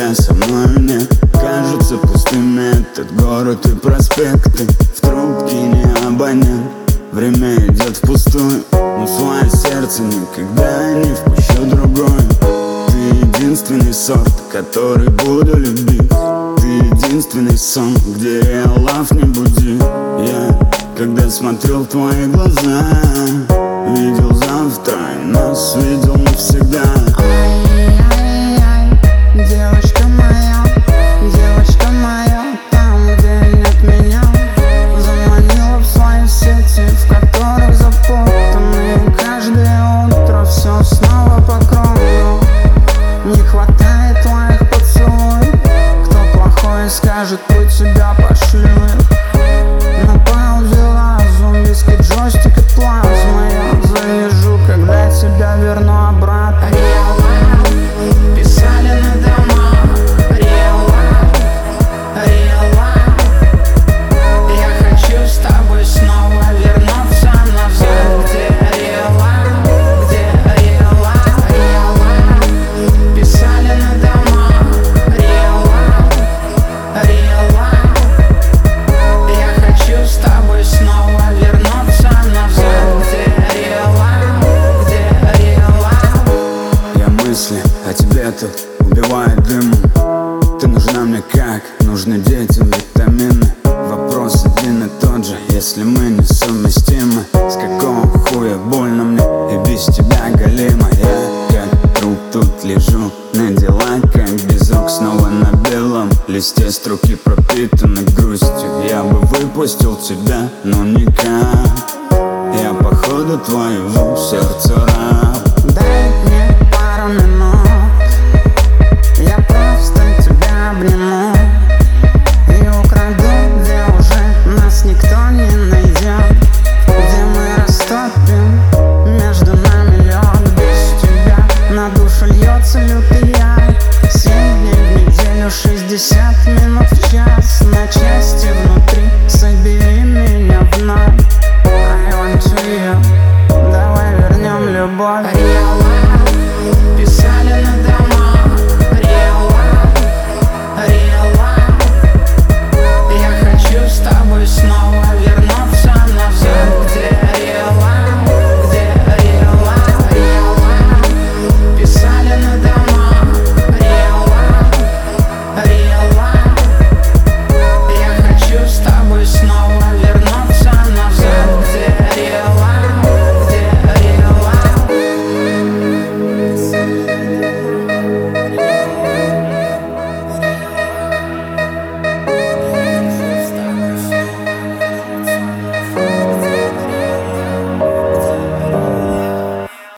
тебя со мною нет. Кажется пустым этот город и проспекты. В трубке не абонент, время идет впустую, но свое сердце никогда не впущу другое. Ты единственный сорт, который буду любить. Ты единственный сон, где real love не будит. Я, когда смотрел в твои глаза, видел завтра и нас видел навсегда. Ай-яй-яй, девочка моя, там, где нет меня, заманила в свои сети, в которых запутаны. Каждое утро все снова по кругу. Не хватает твоих поцелуев. Кто плохой скажет, пусть тебя пошлют. На паузе разум, виски, джойстик и плазма. Я завяжу, когда тебя верну обратно. Real love, писали на домах. Real love, я хочу с тобой снова вернуться назад. Где real love, real love, писали на домах. Real love, я хочу с тобой снова вернуться назад. Где real love. Я мысли о тебе тут убивает дымом. Ты нужна мне как нужны детям витамины. Вопрос один и тот же, если мы несовместимы. С какого хуя больно мне и без тебя голимо. Я как труп тут лежу, на дела как без рук. Снова на белом листе строки пропитаны грустью. Я бы выпустил тебя, но никак. Я походу твоего сердца раб. Дай мне пару минут, я просто тебя обниму и украду, где уже нас никто не найдет, где мы растопим между нами лед. Без тебя на душу льется лютый яд. 7 дней в неделю, 60 минут в час, на части в